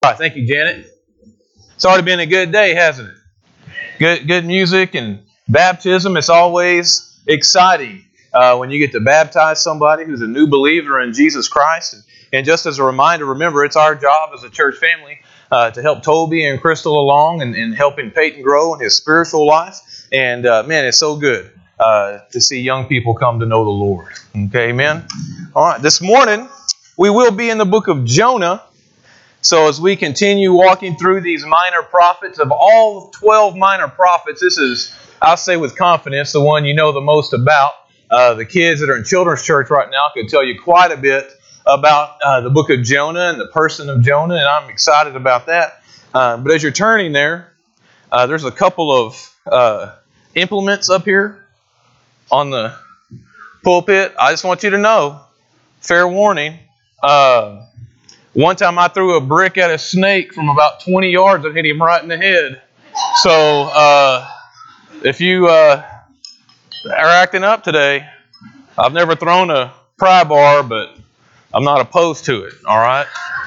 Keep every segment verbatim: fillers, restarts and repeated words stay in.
All right, thank you, Janet. It's already been a good day, hasn't it? Good, good music and baptism. It's always exciting uh, when you get to baptize somebody who's a new believer in Jesus Christ. And, and just as a reminder, remember, it's our job as a church family uh, to help Toby and Crystal along and, and helping Peyton grow in his spiritual life. And uh, man, it's so good uh, to see young people come to know the Lord. Okay, amen. All right, this morning we will be in the book of Jonah. So as we continue walking through these minor prophets, of all twelve minor prophets, this is, I'll say with confidence, the one you know the most about. Uh, the kids that are in children's church right now could tell you quite a bit about uh, the book of Jonah and the person of Jonah, and I'm excited about that. Uh, but as you're turning there, uh, there's a couple of uh, implements up here on the pulpit. I just want you to know, fair warning, uh, one time I threw a brick at a snake from about twenty yards and hit him right in the head. So uh, if you uh, are acting up today, I've never thrown a pry bar, but I'm not opposed to it. All right,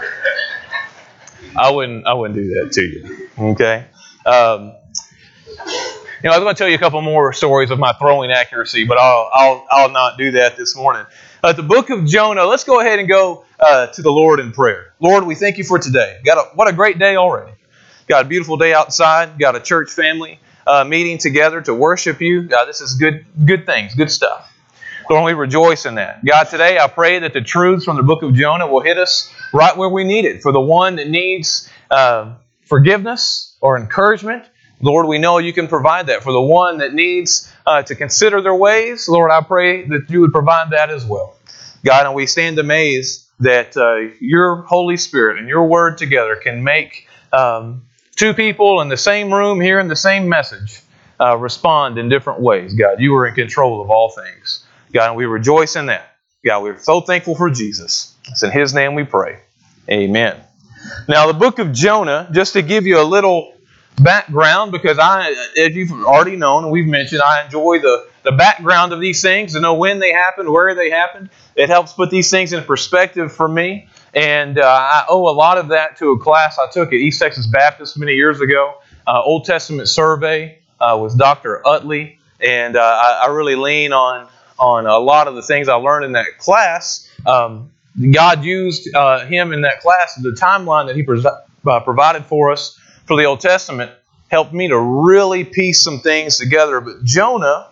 I wouldn't. I wouldn't do that to you. Okay. Um, you know, I was going to tell you a couple more stories of my throwing accuracy, but I'll I'll I'll not do that this morning. Uh, the book of Jonah. Let's go ahead and go uh, to the Lord in prayer. Lord, we thank you for today. Got a, what a great day already. Got a beautiful day outside. Got a church family uh, meeting together to worship you. God, this is good good things, good stuff. Lord, we rejoice in that. God, today I pray that the truths from the book of Jonah will hit us right where we need it. For the one that needs uh, forgiveness or encouragement, Lord, we know you can provide that. For the one that needs uh, to consider their ways, Lord, I pray that you would provide that as well. God, and we stand amazed that uh, your Holy Spirit and your Word together can make um, two people in the same room hearing the same message uh, respond in different ways. God, you are in control of all things. God, and we rejoice in that. God, we're so thankful for Jesus. It's in His name we pray. Amen. Now, the book of Jonah, just to give you a little background, because I, as you've already known and we've mentioned, I enjoy the, the background of these things, to know when they happened, where they happened. It helps put these things in perspective for me. And uh, I owe a lot of that to a class I took at East Texas Baptist many years ago, uh, Old Testament Survey uh, with Doctor Utley. And uh, I, I really lean on, on a lot of the things I learned in that class. Um, God used uh, him in that class. The timeline that he pres- uh, provided for us for the Old Testament helped me to really piece some things together. But Jonah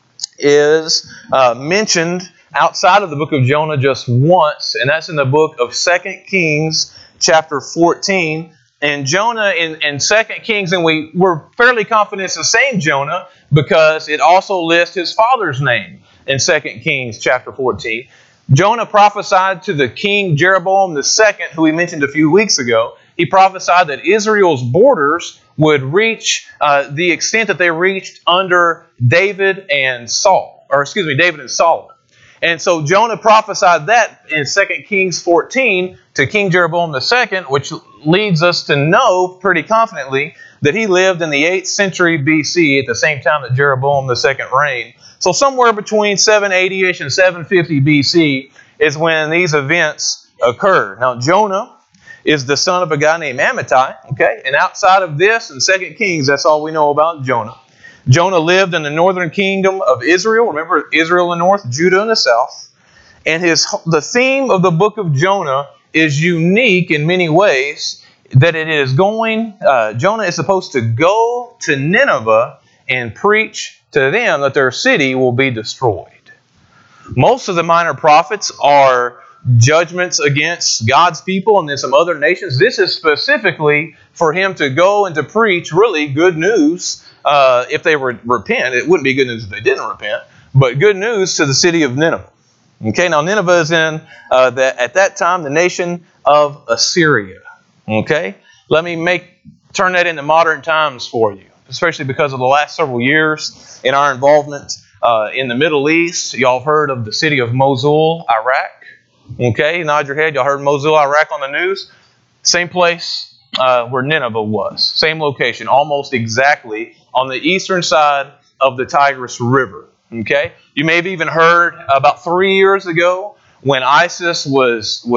is uh, mentioned outside of the book of Jonah just once, and that's in the book of Second Kings chapter fourteen. And Jonah in, in Second Kings, and we, we're fairly confident it's the same Jonah because it also lists his father's name in Second Kings chapter fourteen. Jonah prophesied to the king Jeroboam the second, who we mentioned a few weeks ago. He prophesied that Israel's borders would reach uh, the extent that they reached under David and Saul, or excuse me, David and Solomon. And so Jonah prophesied that in Second Kings fourteen to King Jeroboam the second, which leads us to know pretty confidently that he lived in the eighth century B C at the same time that Jeroboam the second reigned. So somewhere between seven eighty-ish and seven fifty B C is when these events occurred. Now Jonah is the son of a guy named Amittai, okay? And outside of this in Second Kings, that's all we know about Jonah. Jonah lived in the northern kingdom of Israel. Remember, Israel in the north, Judah in the south. And his the theme of the book of Jonah is unique in many ways, that it is going, uh, Jonah is supposed to go to Nineveh and preach to them that their city will be destroyed. Most of the minor prophets are judgments against God's people and then some other nations. This is specifically for him to go and to preach really good news. Uh, if they re- repent, it wouldn't be good news if they didn't repent, but good news to the city of Nineveh. Okay, now Nineveh is in, uh, the, at that time, the nation of Assyria. Okay, let me make turn that into modern times for you, especially because of the last several years in our involvement uh, in the Middle East. Y'all have heard of the city of Mosul, Iraq. Okay, nod your head. Y'all heard Mosul, Iraq on the news? Same place uh, where Nineveh was. Same location, almost exactly on the eastern side of the Tigris River. Okay, you may have even heard about three years ago when ISIS was was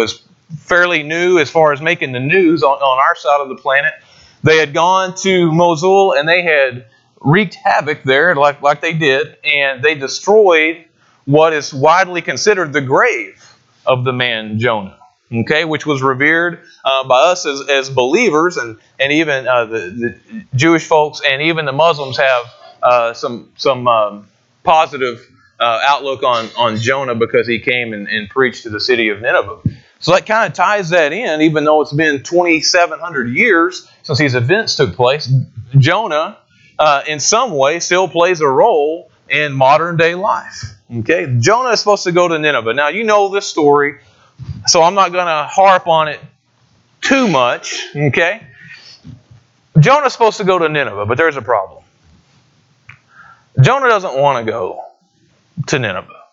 fairly new as far as making the news on, on our side of the planet. They had gone to Mosul and they had wreaked havoc there like, like they did, and they destroyed what is widely considered the grave of the man Jonah, okay, which was revered uh, by us as, as believers, and, and even uh, the, the Jewish folks and even the Muslims have uh, some, some um, positive uh, outlook on, on Jonah because he came and, and preached to the city of Nineveh. So that kind of ties that in, even though it's been twenty-seven hundred years since these events took place. Jonah, uh, in some way, still plays a role in modern day life. Okay, Jonah is supposed to go to Nineveh. Now, you know this story, so I'm not going to harp on it too much. Okay, Jonah's supposed to go to Nineveh, but there's a problem. Jonah doesn't want to go to Nineveh.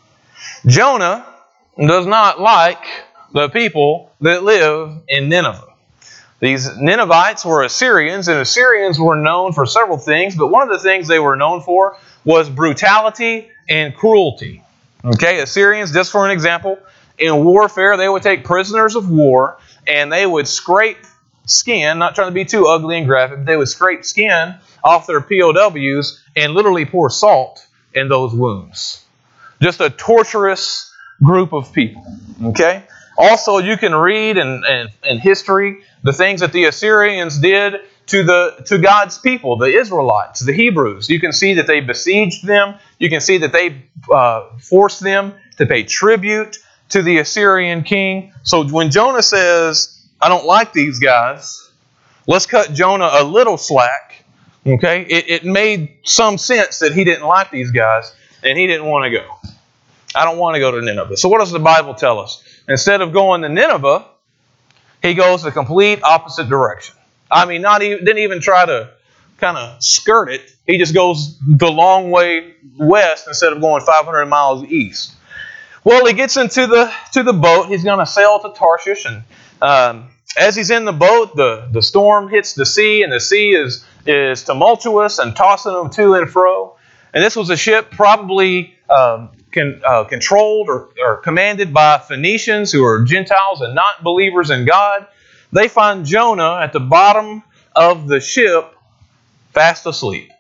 Jonah does not like the people that live in Nineveh. These Ninevites were Assyrians, and Assyrians were known for several things, but one of the things they were known for was brutality and cruelty. Okay, Assyrians, just for an example, in warfare, they would take prisoners of war, and they would scrape skin, not trying to be too ugly and graphic, but they would scrape skin off their P O Ws and literally pour salt in those wounds. Just a torturous group of people. Okay? Also, you can read in, in, in history the things that the Assyrians did to the to God's people, the Israelites, the Hebrews. You can see that they besieged them. You can see that they uh, forced them to pay tribute to the Assyrian king. So when Jonah says, I don't like these guys, let's cut Jonah a little slack. Okay? It, it made some sense that he didn't like these guys and he didn't want to go. I don't want to go to Nineveh. So what does the Bible tell us? Instead of going to Nineveh, he goes the complete opposite direction. I mean, not even didn't even try to kind of skirt it. He just goes the long way west instead of going five hundred miles east. Well, he gets into the to the boat. He's going to sail to Tarshish, and um, as he's in the boat, the, the storm hits the sea, and the sea is is tumultuous and tossing him to and fro. And this was a ship probably um, Can, uh, controlled or, or commanded by Phoenicians who are Gentiles and not believers in God. They find Jonah at the bottom of the ship fast asleep.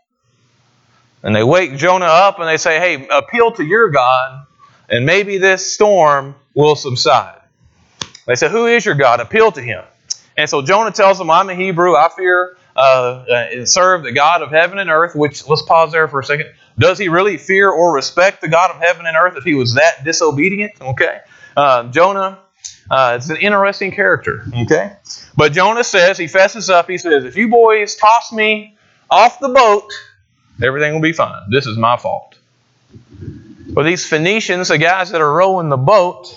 And they wake Jonah up and they say, hey, appeal to your God and maybe this storm will subside. They say, who is your God? Appeal to him. And so Jonah tells them, I'm a Hebrew. I fear uh, and serve the God of heaven and earth, which, let's pause there for a second. Does he really fear or respect the God of heaven and earth if he was that disobedient? Okay. Uh, Jonah uh, is an interesting character. Okay. But Jonah says, he fesses up, he says, if you boys toss me off the boat, everything will be fine. This is my fault. But these Phoenicians, the guys that are rowing the boat,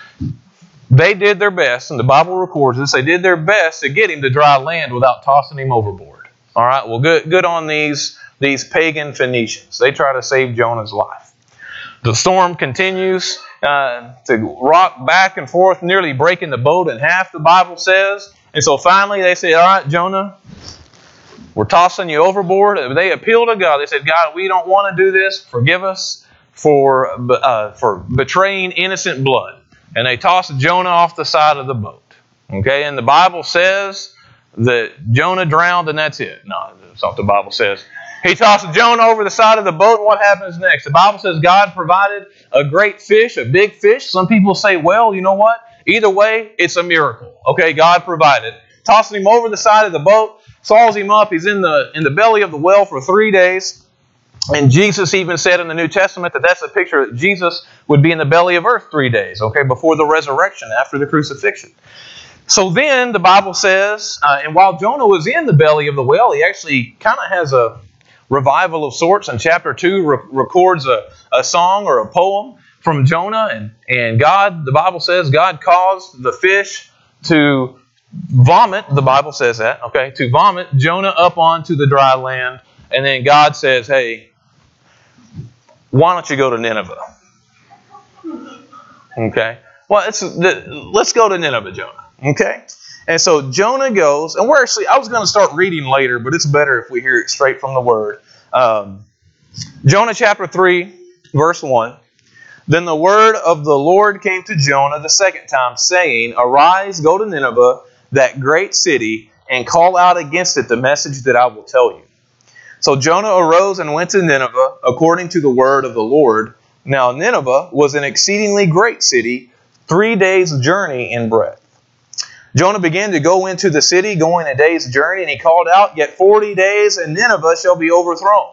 they did their best, and the Bible records this, they did their best to get him to dry land without tossing him overboard. All right. Well, good, good on these These pagan Phoenicians. They try to save Jonah's life. The storm continues uh, to rock back and forth, nearly breaking the boat in half, the Bible says. And so finally they say, all right, Jonah, we're tossing you overboard. They appeal to God. They said, God, we don't want to do this. Forgive us for, uh, for betraying innocent blood. And they toss Jonah off the side of the boat. Okay, and the Bible says that Jonah drowned and that's it. No, that's not what the Bible says. He tosses Jonah over the side of the boat, and what happens next? The Bible says God provided a great fish, a big fish. Some people say, well, you know what? Either way, it's a miracle. Okay, God provided. Tossing him over the side of the boat, saws him up. He's in the in the belly of the well for three days. And Jesus even said in the New Testament that that's a picture that Jesus would be in the belly of earth three days, okay, before the resurrection, after the crucifixion. So then the Bible says, uh, and while Jonah was in the belly of the whale, he actually kind of has a revival of sorts. In chapter two, re- records a, a song or a poem from Jonah. And, and God, the Bible says, God caused the fish to vomit, the Bible says that, okay, to vomit Jonah up onto the dry land. And then God says, hey, why don't you go to Nineveh? Okay. Well, it's, let's go to Nineveh, Jonah. Okay. And so Jonah goes, and we're actually, I was going to start reading later, but it's better if we hear it straight from the Word. Um, Jonah chapter three, verse one. Then the word of the Lord came to Jonah the second time, saying, Arise, go to Nineveh, that great city, and call out against it the message that I will tell you. So Jonah arose and went to Nineveh, according to the word of the Lord. Now Nineveh was an exceedingly great city, three days' journey in breadth. Jonah began to go into the city, going a day's journey, and he called out, Yet forty days, and Nineveh shall be overthrown.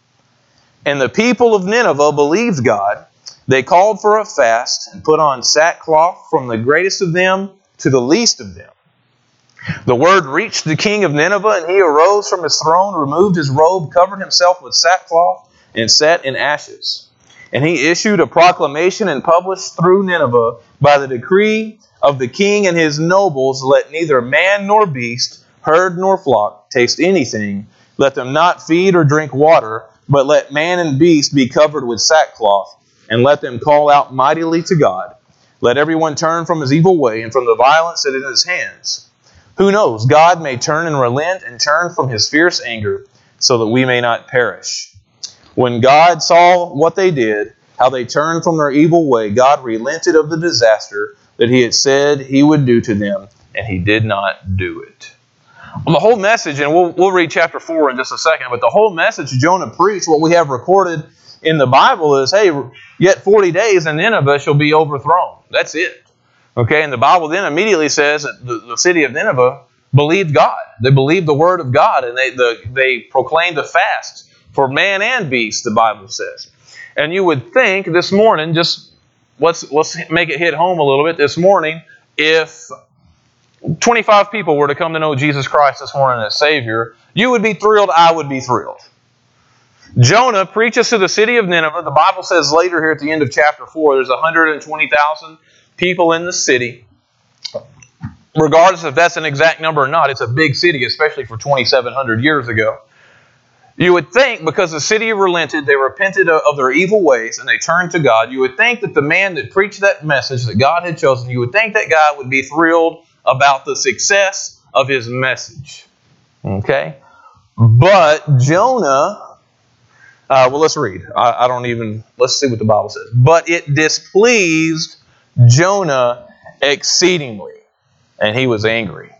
And the people of Nineveh believed God. They called for a fast, and put on sackcloth from the greatest of them to the least of them. The word reached the king of Nineveh, and he arose from his throne, removed his robe, covered himself with sackcloth, and sat in ashes. And he issued a proclamation and published through Nineveh, by the decree of the king and his nobles, let neither man nor beast, herd nor flock, taste anything. Let them not feed or drink water, but let man and beast be covered with sackcloth, and let them call out mightily to God. Let everyone turn from his evil way and from the violence that is in his hands. Who knows, God may turn and relent and turn from his fierce anger, so that we may not perish. When God saw what they did, how they turned from their evil way, God relented of the disaster that he had said he would do to them, and he did not do it. Well, the whole message, and we'll, we'll read chapter four in just a second, but the whole message Jonah preached, what we have recorded in the Bible is, hey, yet forty days and Nineveh shall be overthrown. That's it. Okay, and the Bible then immediately says that the, the city of Nineveh believed God. They believed the word of God, and they, the, they proclaimed a fast for man and beast, the Bible says. And you would think this morning, just let's, let's make it hit home a little bit this morning, if twenty-five people were to come to know Jesus Christ this morning as Savior, you would be thrilled, I would be thrilled. Jonah preaches to the city of Nineveh. The Bible says later here at the end of chapter four, there's one hundred twenty thousand people in the city. Regardless if that's an exact number or not, it's a big city, especially for twenty-seven hundred years ago. You would think, because the city relented, they repented of their evil ways, and they turned to God, you would think that the man that preached that message that God had chosen, you would think that guy would be thrilled about the success of his message. Okay? But Jonah, uh, well, let's read. I, I don't even, let's see what the Bible says. But it displeased Jonah exceedingly, and he was angry.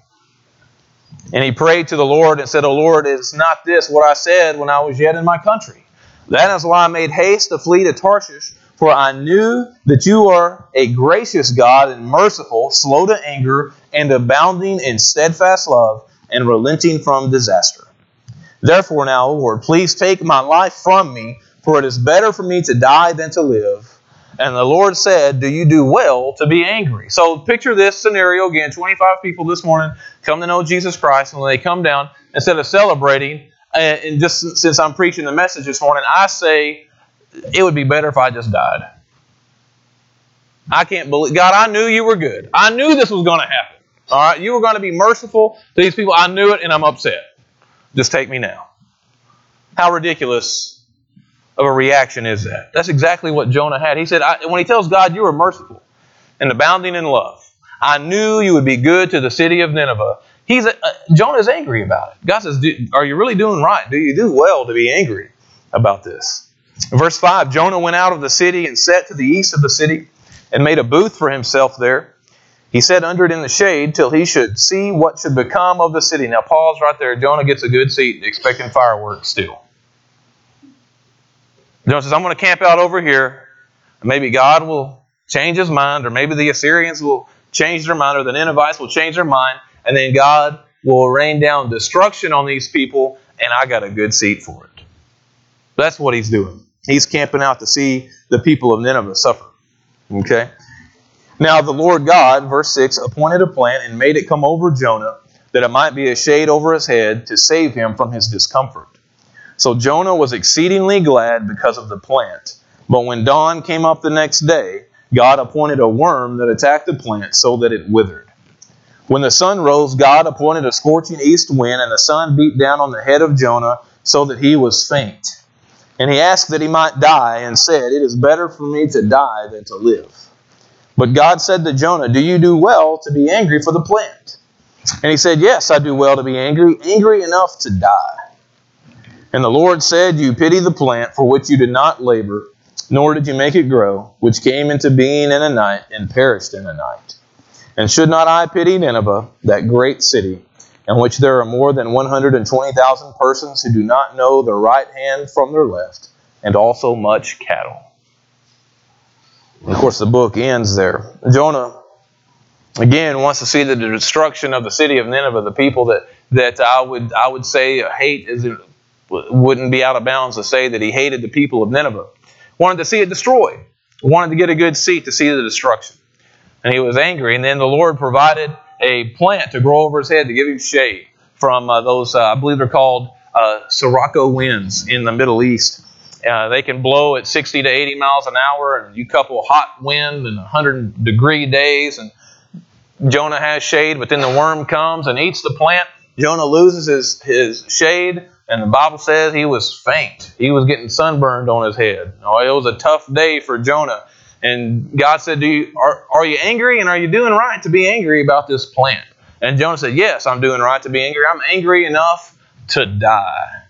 And he prayed to the Lord and said, O Lord, is not this what I said when I was yet in my country? That is why I made haste to flee to Tarshish, for I knew that you are a gracious God and merciful, slow to anger, and abounding in steadfast love, and relenting from disaster. Therefore now, O Lord, please take my life from me, for it is better for me to die than to live. And the Lord said, do you do well to be angry? So picture this scenario again. twenty-five people this morning come to know Jesus Christ. And when they come down, instead of celebrating, and just since I'm preaching the message this morning, I say, it would be better if I just died. I can't believe, God, I knew you were good. I knew this was going to happen. All right, you were going to be merciful to these people. I knew it, and I'm upset. Just take me now. How ridiculous of a reaction is that? That's exactly what Jonah had. He said, I, when he tells God, you are merciful and abounding in love, I knew you would be good to the city of Nineveh. He's uh, Jonah's angry about it. God says, are you really doing right? Do you do well to be angry about this? Verse five, Jonah went out of the city and sat to the east of the city and made a booth for himself there. He sat under it in the shade till he should see what should become of the city. Now pause right there. Jonah gets a good seat expecting fireworks still. Jonah says, I'm going to camp out over here. Maybe God will change his mind, or maybe the Assyrians will change their mind, or the Ninevites will change their mind, and then God will rain down destruction on these people, and I got a good seat for it. That's what he's doing. He's camping out to see the people of Nineveh suffer. Okay? Now the Lord God, verse six, appointed a plant and made it come over Jonah, that it might be a shade over his head to save him from his discomfort. So Jonah was exceedingly glad because of the plant. But when dawn came up the next day, God appointed a worm that attacked the plant so that it withered. When the sun rose, God appointed a scorching east wind, and the sun beat down on the head of Jonah so that he was faint. And he asked that he might die, and said, it is better for me to die than to live. But God said to Jonah, do you do well to be angry for the plant? And he said, yes, I do well to be angry, angry enough to die. And the Lord said, you pity the plant for which you did not labor, nor did you make it grow, which came into being in a night and perished in a night. And should not I pity Nineveh, that great city, in which there are more than one hundred twenty thousand persons who do not know their right hand from their left, and also much cattle? And of course, the book ends there. Jonah, again, wants to see the destruction of the city of Nineveh, the people that, that I would I would say hate, is it wouldn't be out of bounds to say that he hated the people of Nineveh. Wanted to see it destroyed. Wanted to get a good seat to see the destruction. And he was angry. And then the Lord provided a plant to grow over his head to give him shade from uh, those, uh, I believe they're called uh, Sirocco winds in the Middle East. Uh, they can blow at sixty to eighty miles an hour, and you couple hot wind and one hundred degree days, and Jonah has shade, but then the worm comes and eats the plant. Jonah loses his, his shade, and the Bible says he was faint. He was getting sunburned on his head. Oh, it was a tough day for Jonah. And God said, Do you, are, are you angry, and are you doing right to be angry about this plant? And Jonah said, yes, I'm doing right to be angry. I'm angry enough to die.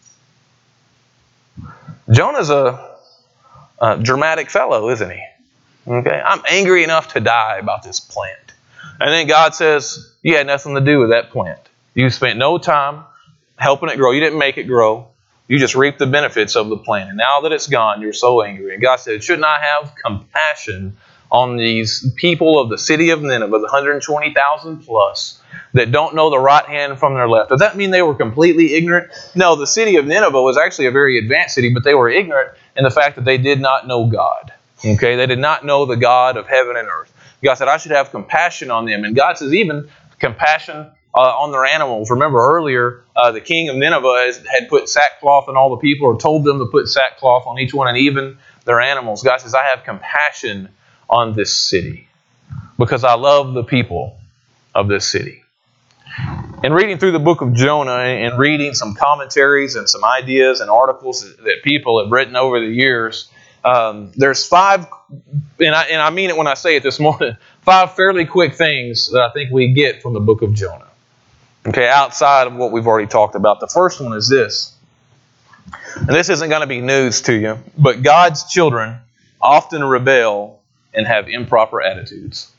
Jonah's a, a dramatic fellow, isn't he? Okay, I'm angry enough to die about this plant. And then God says, you had nothing to do with that plant. You spent no time helping it grow. You didn't make it grow. You just reaped the benefits of the plant. And now that it's gone, you're so angry. And God said, shouldn't I have compassion on these people of the city of Nineveh, the one hundred twenty thousand plus, that don't know the right hand from their left? Does that mean they were completely ignorant? No, the city of Nineveh was actually a very advanced city, but they were ignorant in the fact that they did not know God. Okay, they did not know the God of heaven and earth. God said, I should have compassion on them. And God says even compassion uh, on their animals. Remember earlier, uh, the king of Nineveh has, had put sackcloth on all the people, or told them to put sackcloth on each one, and even their animals. God says, I have compassion on this city because I love the people of this city. In reading through the book of Jonah and reading some commentaries and some ideas and articles that people have written over the years, um, there's five, and I, and I mean it when I say it this morning, five fairly quick things that I think we get from the book of Jonah. Okay, outside of what we've already talked about. The first one is this, and this isn't going to be news to you, but God's children often rebel and have improper attitudes.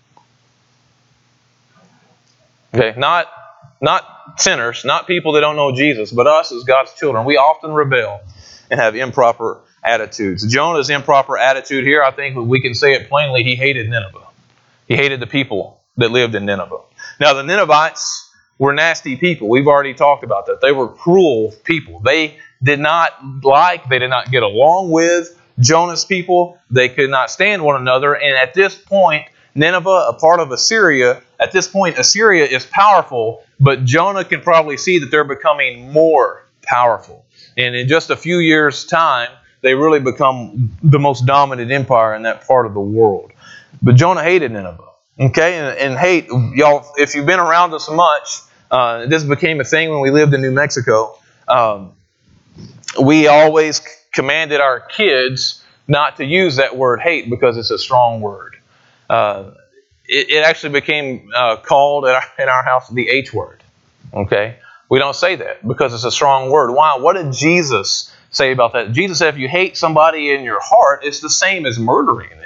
Okay, not not sinners, not people that don't know Jesus, but us as God's children. We often rebel and have improper attitudes. Jonah's improper attitude here, I think we can say it plainly, he hated Nineveh. He hated the people that lived in Nineveh. Now, the Ninevites were nasty people. We've already talked about that. They were cruel people. They did not like, they did not get along with Jonah's people. They could not stand one another. And at this point, Nineveh, a part of Assyria, at this point, Assyria is powerful, but Jonah can probably see that they're becoming more powerful. And in just a few years' time, they really become the most dominant empire in that part of the world. But Jonah hated Nineveh. Okay, and, and hate, y'all, if you've been around us much, uh, this became a thing when we lived in New Mexico. Um, we always commanded our kids not to use that word hate because it's a strong word. Uh, it, it actually became uh, called in our, in our house the H word. Okay, we don't say that because it's a strong word. Why? What did Jesus say about that? Jesus said if you hate somebody in your heart, it's the same as murdering them.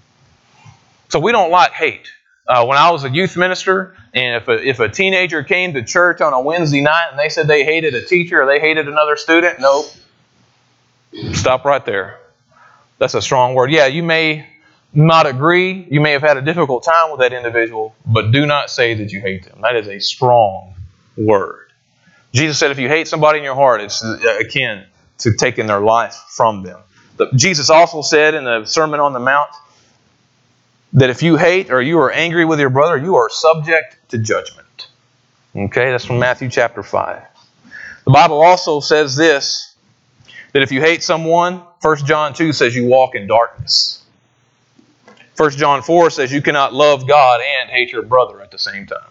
So we don't like hate. Uh, when I was a youth minister, and if a, if a teenager came to church on a Wednesday night and they said they hated a teacher or they hated another student, nope. Stop right there. That's a strong word. Yeah, you may not agree. You may have had a difficult time with that individual, but do not say that you hate them. That is a strong word. Jesus said if you hate somebody in your heart, it's akin to taking their life from them. But Jesus also said in the Sermon on the Mount, that if you hate or you are angry with your brother, you are subject to judgment. Okay, that's from Matthew chapter five. The Bible also says this, that if you hate someone, First John two says you walk in darkness. First John four says you cannot love God and hate your brother at the same time.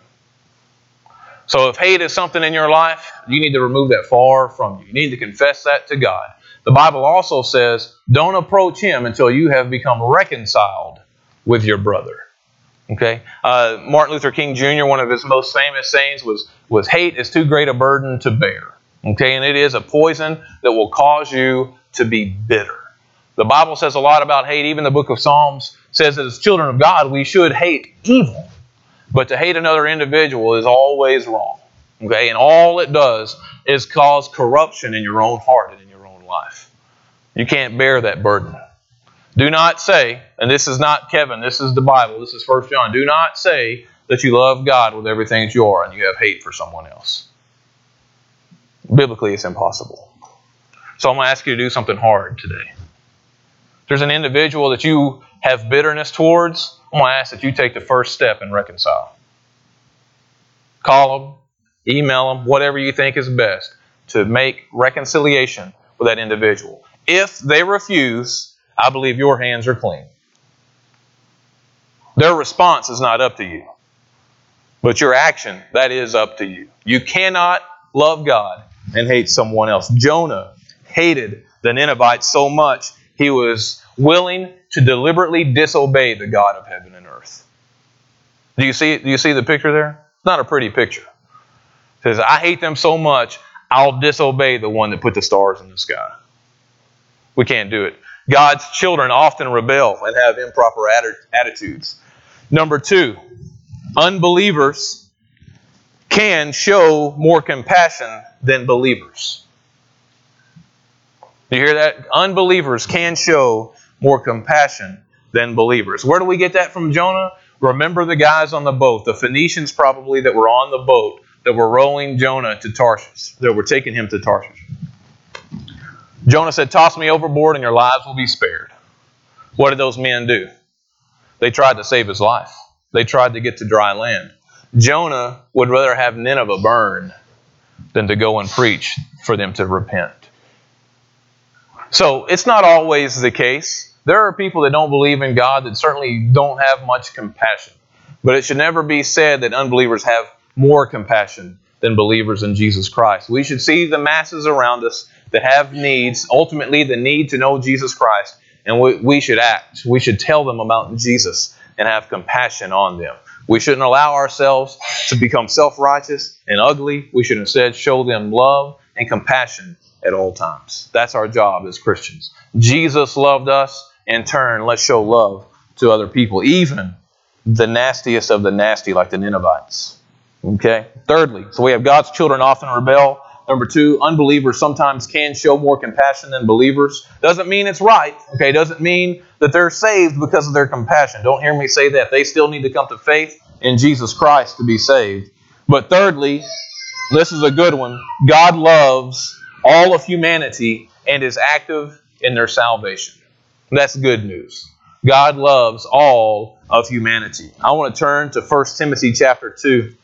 So if hate is something in your life, you need to remove that far from you. You need to confess that to God. The Bible also says, don't approach Him until you have become reconciled with your brother. Okay? Uh, Martin Luther King Junior, one of his most famous sayings was, was hate is too great a burden to bear. Okay? And it is a poison that will cause you to be bitter. The Bible says a lot about hate. Even the book of Psalms says that as children of God, we should hate evil. But to hate another individual is always wrong. Okay? And all it does is cause corruption in your own heart and in your own life. You can't bear that burden. Do not say, and this is not Kevin, this is the Bible, this is First John. Do not say that you love God with everything that you are and you have hate for someone else. Biblically, it's impossible. So I'm going to ask you to do something hard today. If there's an individual that you have bitterness towards, I'm going to ask that you take the first step and reconcile. Call them, email them, whatever you think is best to make reconciliation with that individual. If they refuse, I believe your hands are clean. Their response is not up to you. But your action, that is up to you. You cannot love God and hate someone else. Jonah hated the Ninevites so much, he was willing to deliberately disobey the God of heaven and earth. Do you see, do you see the picture there? It's not a pretty picture. It says, I hate them so much, I'll disobey the one that put the stars in the sky. We can't do it. God's children often rebel and have improper attitudes. Number two, unbelievers can show more compassion than believers. You hear that? Unbelievers can show more compassion than believers. Where do we get that from Jonah? Remember the guys on the boat, the Phoenicians probably that were on the boat that were rowing Jonah to Tarshish, that were taking him to Tarshish. Jonah said, toss me overboard and your lives will be spared. What did those men do? They tried to save his life. They tried to get to dry land. Jonah would rather have Nineveh burn than to go and preach for them to repent. So it's not always the case. There are people that don't believe in God that certainly don't have much compassion. But it should never be said that unbelievers have more compassion than believers in Jesus Christ. We should see the masses around us that have needs, ultimately the need to know Jesus Christ, and we, we should act. We should tell them about Jesus and have compassion on them. We shouldn't allow ourselves to become self-righteous and ugly. We should instead show them love and compassion at all times. That's our job as Christians. Jesus loved us. In turn, let's show love to other people, even the nastiest of the nasty, like the Ninevites. Okay? Thirdly, so we have God's children often rebel. Number two, unbelievers sometimes can show more compassion than believers. Doesn't mean it's right. Okay? Doesn't mean that they're saved because of their compassion. Don't hear me say that. They still need to come to faith in Jesus Christ to be saved. But thirdly, this is a good one. God loves all of humanity and is active in their salvation. That's good news. God loves all of humanity. I want to turn to First Timothy chapter two.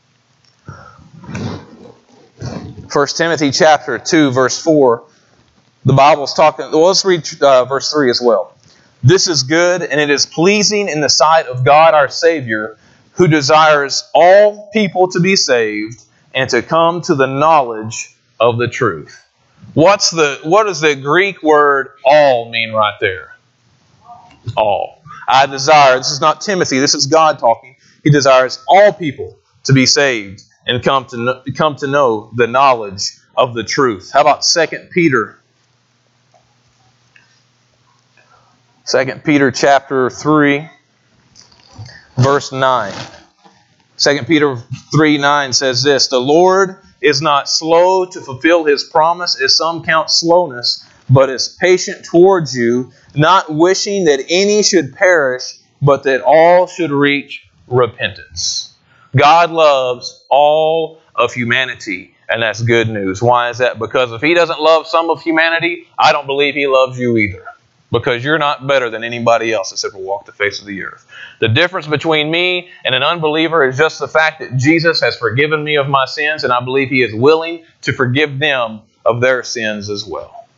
First Timothy chapter two, verse four. The Bible's talking. Well, let's read uh, verse three as well. This is good, and it is pleasing in the sight of God our Savior, who desires all people to be saved and to come to the knowledge of the truth. What's the what does the Greek word all mean right there? All. I desire, this is not Timothy, this is God talking. He desires all people to be saved and come to know, come to know the knowledge of the truth. How about Second Peter? Second Peter chapter three, verse nine. Second Peter three nine says this, the Lord is not slow to fulfill His promise, as some count slowness, but is patient towards you, not wishing that any should perish, but that all should reach repentance. God loves all of humanity, and that's good news. Why is that? Because if He doesn't love some of humanity, I don't believe He loves you either. Because you're not better than anybody else that's ever walked the face of the earth. The difference between me and an unbeliever is just the fact that Jesus has forgiven me of my sins, and I believe He is willing to forgive them of their sins as well.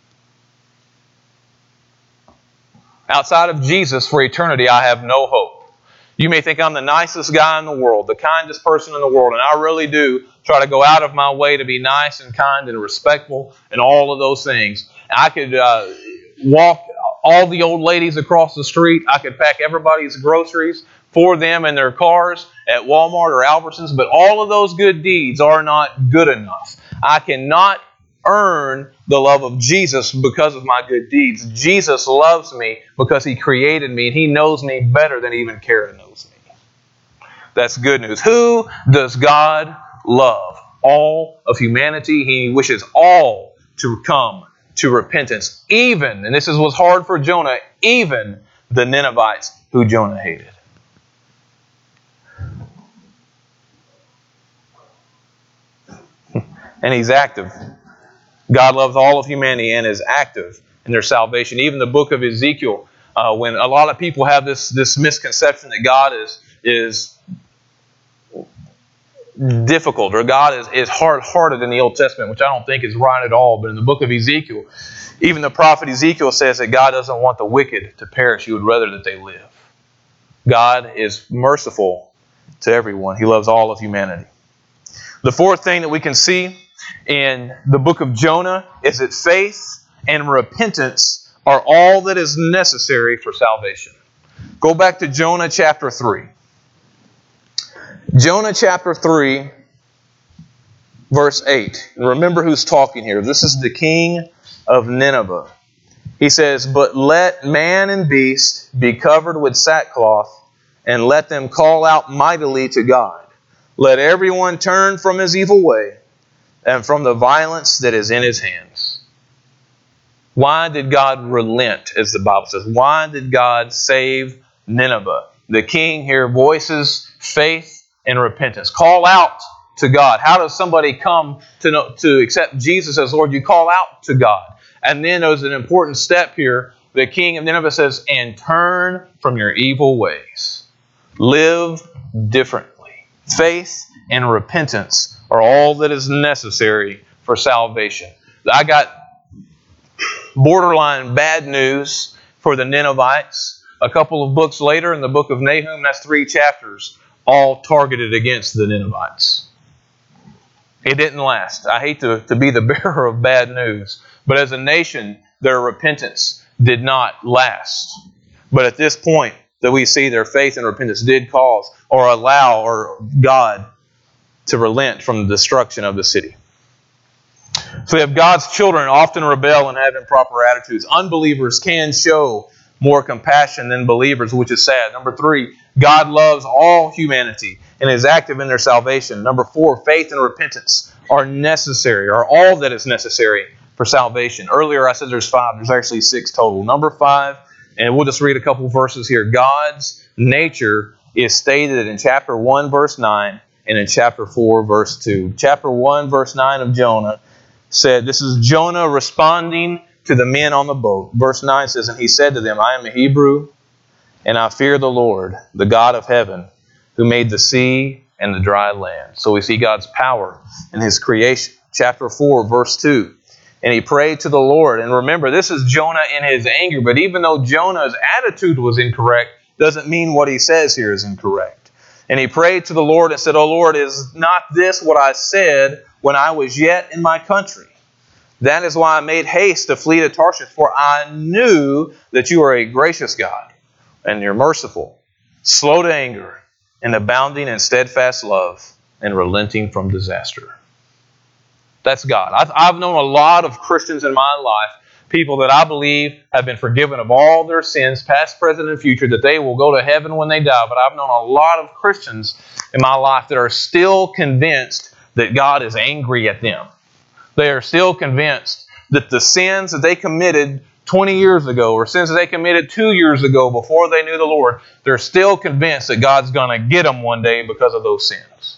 Outside of Jesus for eternity, I have no hope. You may think I'm the nicest guy in the world, the kindest person in the world, and I really do try to go out of my way to be nice and kind and respectful and all of those things. I could uh, walk all the old ladies across the street. I could pack everybody's groceries for them in their cars at Walmart or Albertsons, but all of those good deeds are not good enough. I cannot earn the love of Jesus because of my good deeds. Jesus loves me because He created me and He knows me better than even Kara knows me. That's good news. Who does God love? All of humanity. He wishes all to come to repentance. Even, and this is what's hard for Jonah, even the Ninevites who Jonah hated. And He's active. God loves all of humanity and is active in their salvation. Even the book of Ezekiel, uh, when a lot of people have this, this misconception that God is, is difficult or God is, is hard-hearted in the Old Testament, which I don't think is right at all. But in the book of Ezekiel, even the prophet Ezekiel says that God doesn't want the wicked to perish. He would rather that they live. God is merciful to everyone. He loves all of humanity. The fourth thing that we can see in the book of Jonah is that faith and repentance are all that is necessary for salvation. Go back to Jonah chapter three. Jonah chapter three, verse eight. And remember who's talking here. This is the king of Nineveh. He says, "But let man and beast be covered with sackcloth, and let them call out mightily to God. Let everyone turn from his evil way, and from the violence that is in his hands." Why did God relent, as the Bible says? Why did God save Nineveh? The king here voices faith and repentance. Call out to God. How does somebody come to know, to accept Jesus as Lord? You call out to God. And then there's an important step here. The king of Nineveh says, "And turn from your evil ways." Live differently. Faith and repentance are all that is necessary for salvation. I got borderline bad news for the Ninevites. A couple of books later, in the book of Nahum, that's three chapters, all targeted against the Ninevites. It didn't last. I hate to, to be the bearer of bad news, but as a nation, their repentance did not last. But at this point that we see, their faith and repentance did cause or allow or God to relent from the destruction of the city. So we have God's children often rebel and have improper attitudes. Unbelievers can show more compassion than believers, which is sad. Number three, God loves all humanity and is active in their salvation. Number four, faith and repentance are necessary, are all that is necessary for salvation. Earlier I said there's five. There's actually six total. Number five, and we'll just read a couple verses here. God's nature is stated in chapter one, verse nine, and in chapter four, verse two. Chapter one, verse nine of Jonah said, this is Jonah responding to the men on the boat. Verse nine says, "And he said to them, I am a Hebrew, and I fear the Lord, the God of heaven, who made the sea and the dry land." So we see God's power in His creation. Chapter four, verse two. "And he prayed to the Lord." And remember, this is Jonah in his anger. But even though Jonah's attitude was incorrect, doesn't mean what he says here is incorrect. "And he prayed to the Lord and said, O Lord, is not this what I said when I was yet in my country? That is why I made haste to flee to Tarshish, for I knew that you are a gracious God, and you're merciful, slow to anger, and abounding in steadfast love, and relenting from disaster." That's God. I've, I've known a lot of Christians in my life, people that I believe have been forgiven of all their sins, past, present, and future, that they will go to heaven when they die. But I've known a lot of Christians in my life that are still convinced that God is angry at them. They are still convinced that the sins that they committed twenty years ago, or sins that they committed two years ago before they knew the Lord, they're still convinced that God's going to get them one day because of those sins.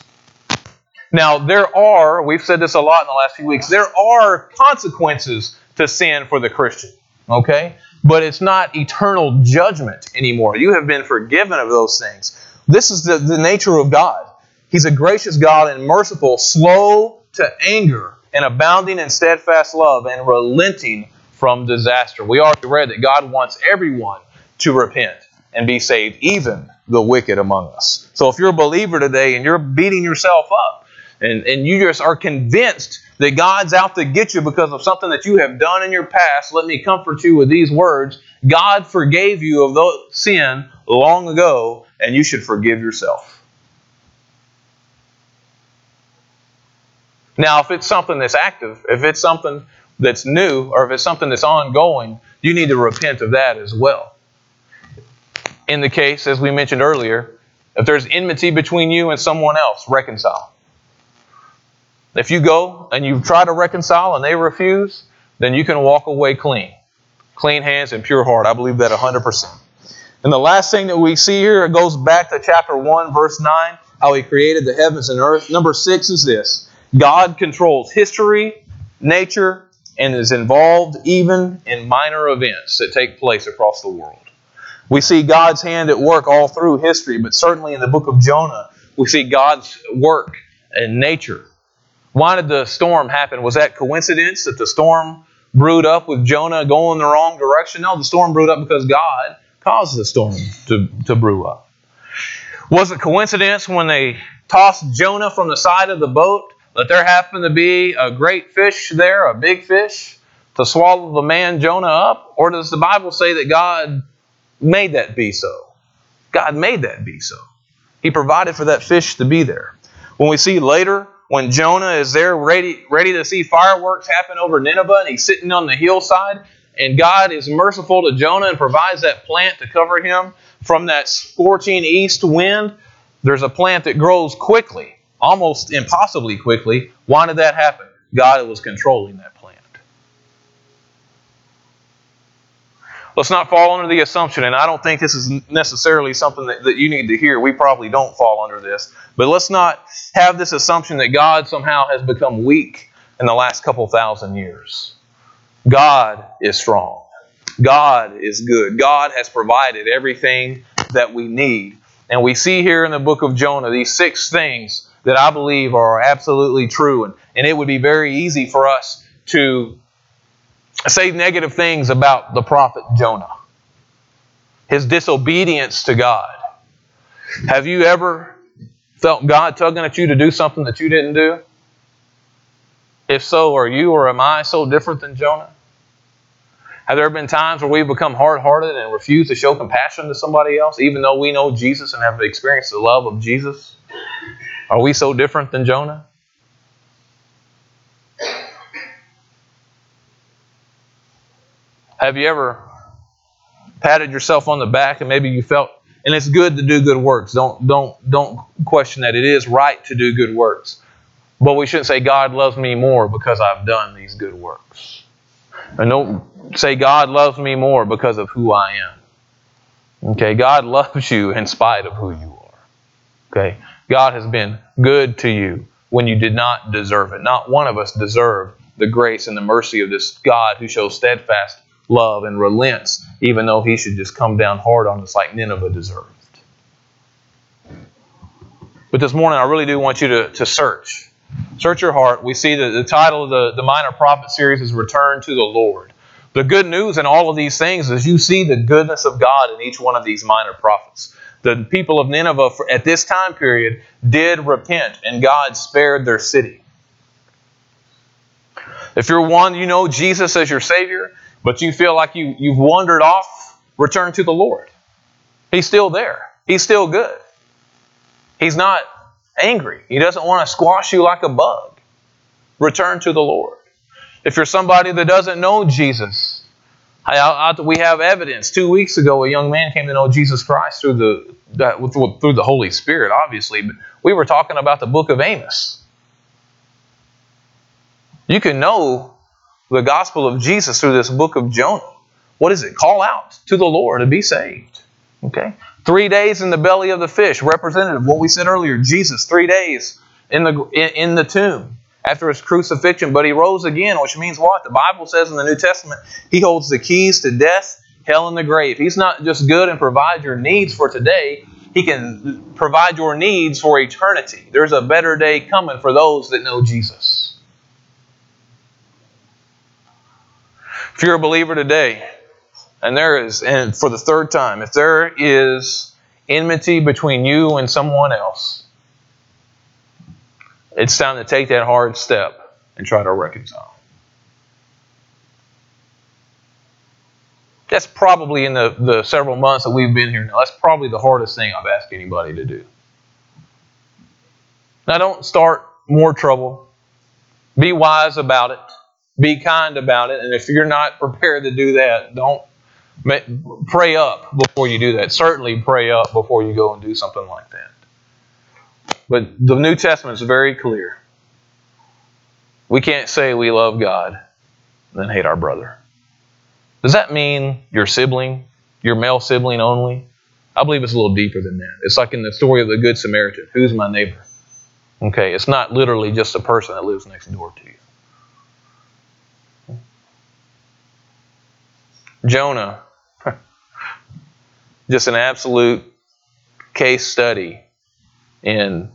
Now, there are, we've said this a lot in the last few weeks, there are consequences to sin for the Christian, okay? But it's not eternal judgment anymore. You have been forgiven of those things. This is the, the nature of God. He's a gracious God and merciful, slow to anger, and abounding in steadfast love, and relenting from disaster. We already read that God wants everyone to repent and be saved, even the wicked among us. So if you're a believer today and you're beating yourself up, and, and you just are convinced that God's out to get you because of something that you have done in your past, let me comfort you with these words. God forgave you of those sin long ago, and you should forgive yourself. Now, if it's something that's active, if it's something that's new, or if it's something that's ongoing, you need to repent of that as well. In the case, as we mentioned earlier, if there's enmity between you and someone else, reconcile. If you go and you try to reconcile and they refuse, then you can walk away clean. Clean hands and pure heart. I believe that one hundred percent. And the last thing that we see here, it goes back to chapter one, verse nine, how He created the heavens and earth. Number six is this: God controls history, nature, and is involved even in minor events that take place across the world. We see God's hand at work all through history, but certainly in the book of Jonah, we see God's work in nature. Why did the storm happen? Was that coincidence that the storm brewed up with Jonah going the wrong direction? No, the storm brewed up because God caused the storm to, to brew up. Was it coincidence when they tossed Jonah from the side of the boat that there happened to be a great fish there, a big fish, to swallow the man Jonah up? Or does the Bible say that God made that be so? God made that be so. He provided for that fish to be there. When we see later, when Jonah is there ready, ready to see fireworks happen over Nineveh, and he's sitting on the hillside, and God is merciful to Jonah and provides that plant to cover him from that scorching east wind. There's a plant that grows quickly, almost impossibly quickly. Why did that happen? God was controlling that plant. Let's not fall under the assumption, and I don't think this is necessarily something that, that you need to hear. We probably don't fall under this. But let's not have this assumption that God somehow has become weak in the last couple thousand years. God is strong. God is good. God has provided everything that we need. And we see here in the book of Jonah these six things that I believe are absolutely true. And, and it would be very easy for us to say negative things about the prophet Jonah. His disobedience to God. Have you ever felt God tugging at you to do something that you didn't do? If so, are you or am I so different than Jonah? Have there been times where we've become hard-hearted and refused to show compassion to somebody else, even though we know Jesus and have experienced the love of Jesus? Are we so different than Jonah? Have you ever patted yourself on the back and maybe you felt, and it's good to do good works. Don't, don't, don't question that. It is right to do good works. But we shouldn't say God loves me more because I've done these good works. And don't say God loves me more because of who I am. Okay, God loves you in spite of who you are. Okay, God has been good to you when you did not deserve it. Not one of us deserved the grace and the mercy of this God who shows steadfast love and relents, even though He should just come down hard on us like Nineveh deserved. But this morning, I really do want you to, to search. Search your heart. We see that the title of the, the Minor Prophet series is Return to the Lord. The good news in all of these things is you see the goodness of God in each one of these minor prophets. The people of Nineveh at this time period did repent, and God spared their city. If you're one, you know Jesus as your Savior, but you feel like you, you've wandered off, return to the Lord. He's still there. He's still good. He's not angry. He doesn't want to squash you like a bug. Return to the Lord. If you're somebody that doesn't know Jesus, I, I, we have evidence. Two weeks ago, a young man came to know Jesus Christ through the that, through the Holy Spirit, obviously. But we were talking about the book of Amos. You can know the gospel of Jesus through this book of Jonah. What is it? Call out to the Lord to be saved. Okay? Three days in the belly of the fish, representative of what we said earlier. Jesus, three days in the in, in the tomb after His crucifixion, but He rose again, which means what? The Bible says in the New Testament, He holds the keys to death, hell, and the grave. He's not just good and provide your needs for today. He can provide your needs for eternity. There's a better day coming for those that know Jesus. If you're a believer today, and there is, and for the third time, if there is enmity between you and someone else, it's time to take that hard step and try to reconcile. That's probably in the, the several months that we've been here now, that's probably the hardest thing I've asked anybody to do. Now, don't start more trouble. Be wise about it. Be kind about it. And if you're not prepared to do that, don't pray up before you do that. Certainly pray up before you go and do something like that. But the New Testament is very clear. We can't say we love God and then hate our brother. Does that mean your sibling, your male sibling only? I believe it's a little deeper than that. It's like in the story of the Good Samaritan. Who's my neighbor? Okay, it's not literally just a person that lives next door to you. Jonah, just an absolute case study in,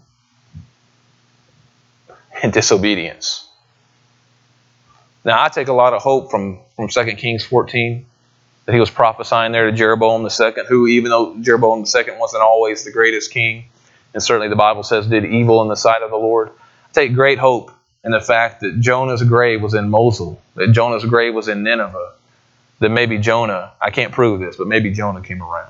in disobedience. Now, I take a lot of hope from, from Second Kings fourteen, that he was prophesying there to Jeroboam the second, who, even though Jeroboam the second wasn't always the greatest king, and certainly the Bible says did evil in the sight of the Lord, I take great hope in the fact that Jonah's grave was in Mosul, that Jonah's grave was in Nineveh, that maybe Jonah, I can't prove this, but maybe Jonah came around.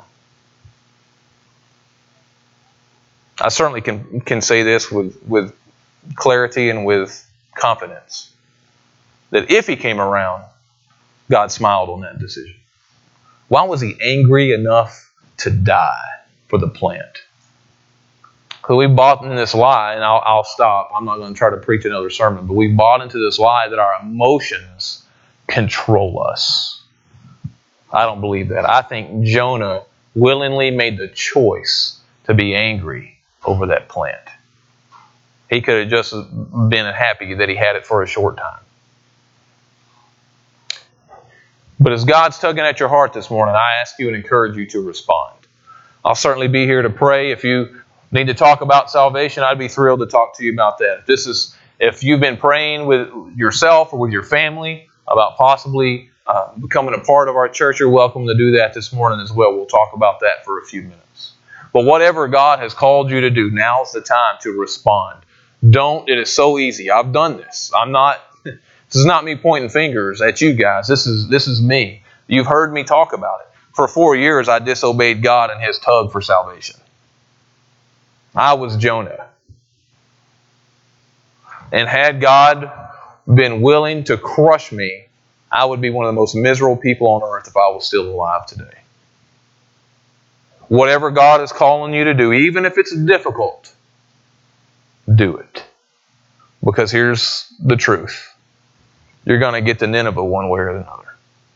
I certainly can, can say this with, with clarity and with confidence, that if he came around, God smiled on that decision. Why was he angry enough to die for the plant? Because we bought in this lie, and I'll, I'll stop. I'm not going to try to preach another sermon, but we bought into this lie that our emotions control us. I don't believe that. I think Jonah willingly made the choice to be angry over that plant. He could have just been happy that he had it for a short time. But as God's tugging at your heart this morning, I ask you and encourage you to respond. I'll certainly be here to pray. If you need to talk about salvation, I'd be thrilled to talk to you about that. If this is, if you've been praying with yourself or with your family about possibly uh, becoming a part of our church, you're welcome to do that this morning as well. We'll talk about that for a few minutes. But whatever God has called you to do, now's the time to respond. Don't. It is so easy. I've done this. I'm not. This is not me pointing fingers at you guys. This is this is me. You've heard me talk about it. For four years, I disobeyed God and His tug for salvation. I was Jonah. And had God been willing to crush me, I would be one of the most miserable people on earth if I was still alive today. Whatever God is calling you to do, even if it's difficult, do it. Because here's the truth. You're going to get to Nineveh one way or another.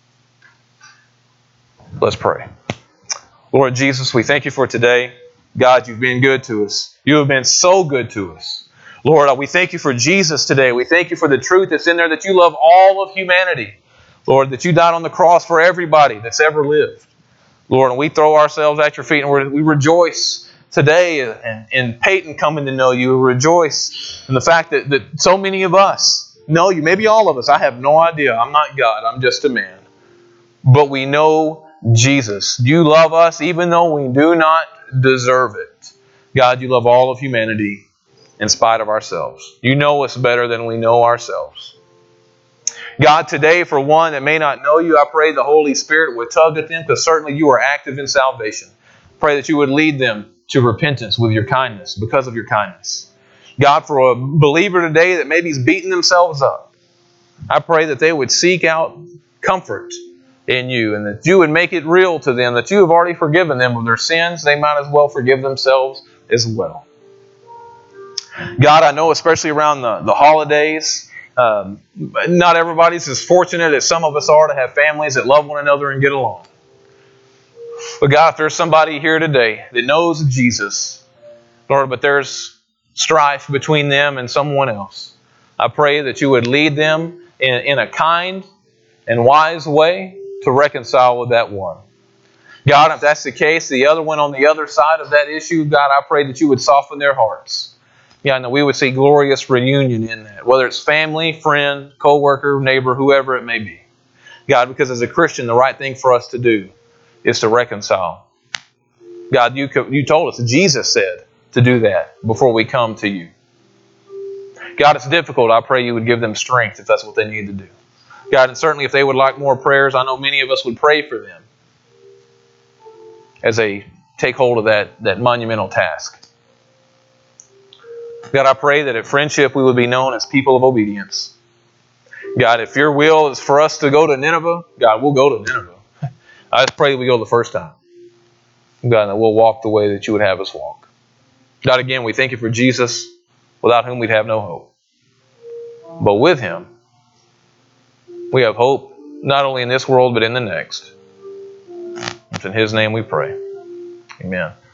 Let's pray. Lord Jesus, we thank you for today. God, you've been good to us. You have been so good to us. Lord, we thank you for Jesus today. We thank you for the truth that's in there, that you love all of humanity. Lord, that you died on the cross for everybody that's ever lived. Lord, and we throw ourselves at your feet and we rejoice today in, in Peyton coming to know you. We rejoice in the fact that, that so many of us know you, maybe all of us. I have no idea. I'm not God. I'm just a man. But we know Jesus. You love us even though we do not deserve it. God, you love all of humanity in spite of ourselves. You know us better than we know ourselves. God, today for one that may not know you, I pray the Holy Spirit would tug at them, because certainly you are active in salvation. Pray that you would lead them to repentance with your kindness, because of your kindness. God, for a believer today that maybe is beating themselves up, I pray that they would seek out comfort in you, and that you would make it real to them, that you have already forgiven them of their sins. They might as well forgive themselves as well. God, I know especially around the, the holidays, um, not everybody's as fortunate as some of us are to have families that love one another and get along. But God, if there's somebody here today that knows Jesus, Lord, but there's strife between them and someone else, I pray that you would lead them in, in a kind and wise way to reconcile with that one. God, if that's the case, the other one on the other side of that issue, God, I pray that you would soften their hearts. Yeah, and that we would see glorious reunion in that, whether it's family, friend, co-worker, neighbor, whoever it may be. God, because as a Christian, the right thing for us to do is to reconcile. God, you, you told us, Jesus said to do that before we come to you. God, it's difficult. I pray you would give them strength if that's what they need to do. God, and certainly if they would like more prayers, I know many of us would pray for them as they take hold of that, that monumental task. God, I pray that at Friendship we would be known as people of obedience. God, if your will is for us to go to Nineveh, God, we'll go to Nineveh. I just pray that we go the first time. God, that we'll walk the way that you would have us walk. God, again, we thank you for Jesus, without whom we'd have no hope. But with him, we have hope, not only in this world, but in the next. It's in his name we pray. Amen.